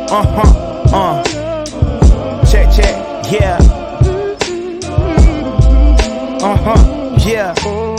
Check, yeah. Yeah.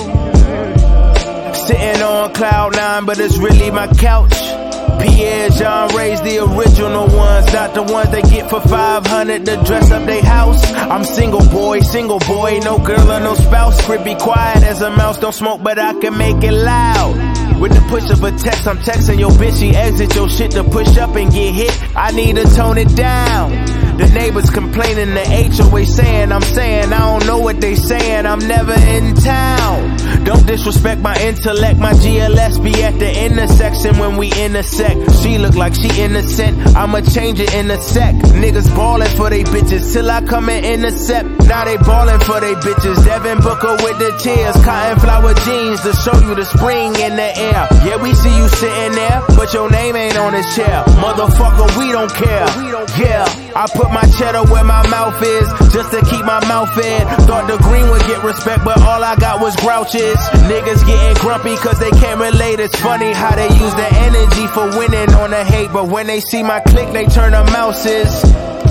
Sitting on cloud nine, but it's really my couch. Pierre John raised the original ones, not the ones they get for 500 to dress up they house. I'm single boy, no girl or no spouse. Crib be quiet as a mouse, don't smoke but I can make it loud. With the push of a text, I'm texting your bitch, she exit your shit to push up and get hit. I need to tone it down. The neighbors complaining, the HOA saying, I'm saying, I don't know what they saying, I'm never in town. Don't disrespect my intellect, my GLS be at the intersection when we intersect. She look like she innocent, I'ma change it in a sec. Niggas ballin' for they bitches till I come and intercept. Now they ballin' for they bitches, Devin Booker with the tears, cotton flower jeans to show you the spring in the air. Yeah, we see you sitting there, but your name ain't on this chair. Motherfucker, we don't care. Yeah, I put my cheddar where my mouth is, just to keep my mouth in. Thought the green would get respect, but all I got was grouches. Niggas getting grumpy cause they can't relate. It's funny how they use the energy for winning on the hate, but when they see my click, they turn to mouses.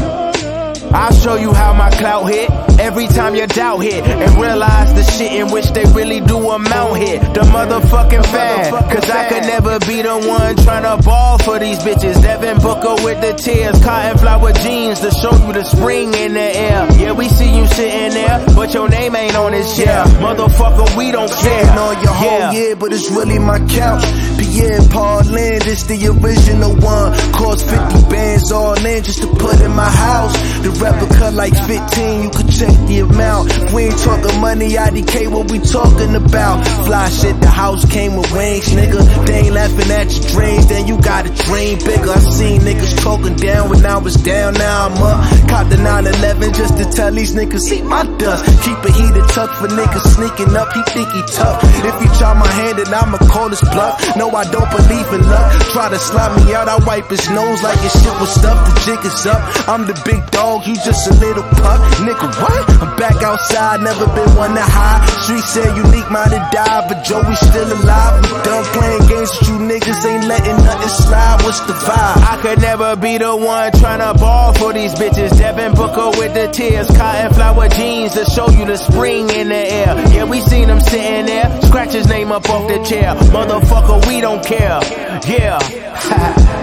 I'll show you how my clout hit every time your doubt hit, and realize the shit in which they really do amount hit. The motherfucking fan, cause I could never be the one tryna ball for these bitches. Devin Booker with the tears, cotton flower jeans to show you the spring in the air. Yeah, we see you sitting there, but your name ain't on this shit. Motherfucker, we don't care. On your whole year, but it's really my couch. Pierre Paulin, this the original one. Cost 50 bands all in just to put in my house. The replica like 15, you could check the amount. If we ain't talking money, IDK, what we talking about? Fly shit, the house came with wings, nigga. They ain't laughing at your dreams, then you gotta dream bigger. I seen niggas talking down when I was down, now I'm up. Caught the 911 just to tell these niggas, see my dust. Keep a heater tucked for niggas sneaking up, he think he tough. If he try my hand, then I'ma call his bluff. No, I don't believe in luck. Try to slap me out, I wipe his nose like his shit was stuffed. The jig is up, I'm the big dog, you just a little pup. Nigga, what? I'm back outside, never been one to hide. Street said unique minded die, but Joey still alive. We done playing games with you niggas, ain't letting nothing slide. What's the vibe? I could never be the one tryna ball for these bitches. Devin Booker with the tears, cotton flower jeans to show you the spring in the air. Yeah, we seen him sitting there, scratch his name up off the chair. Motherfucker, we don't care. Yeah.